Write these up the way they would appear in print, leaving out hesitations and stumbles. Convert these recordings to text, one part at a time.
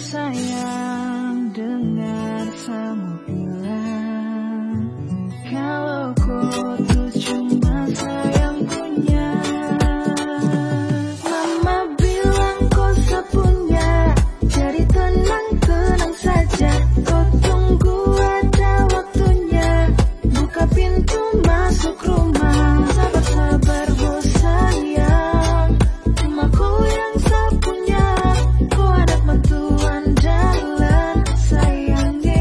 sayang, dengar kamu bilang kalau kau tuh cuma sayang punya. Mama bilang kau sepunya, jadi tenang-tenang saja. Kau tunggu ada waktunya, buka pintu masuk rumah. Sabar-sabar bos sayang, cuma kau yang sepunya. Kau anak mantu andalan sayangnya.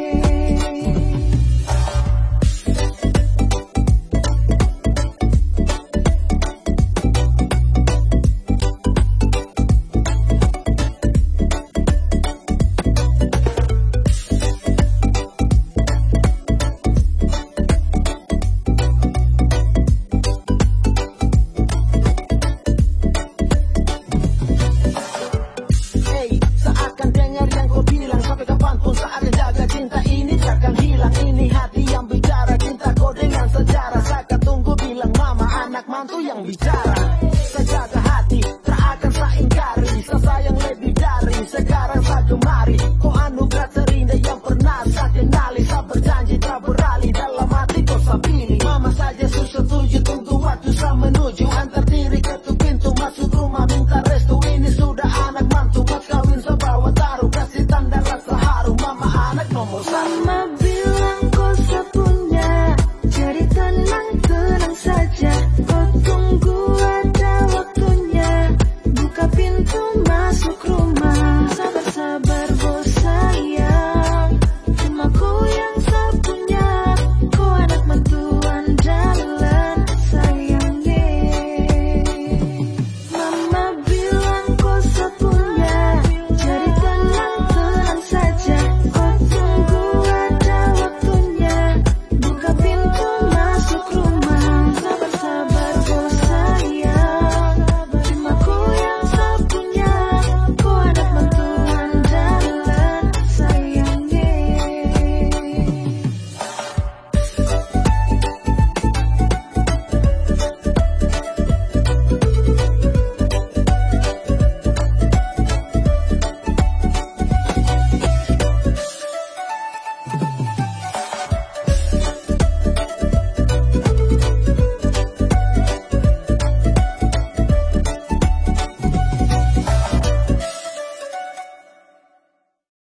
Seakan dengar yang kau bilang, sampai kapanpun saatnya jaga cinta ini takkan hilang. Ini hati yang bicara, cinta kau dengan sejarah. Saya tunggu bilang mama, anak mantu yang bicara. Saya jaga hati, tak akan saya ingkari. Saya sayang lebih dari sekarang saya gemari. Kau anugerah terindah yang pernah saya kenali. Saya berjalan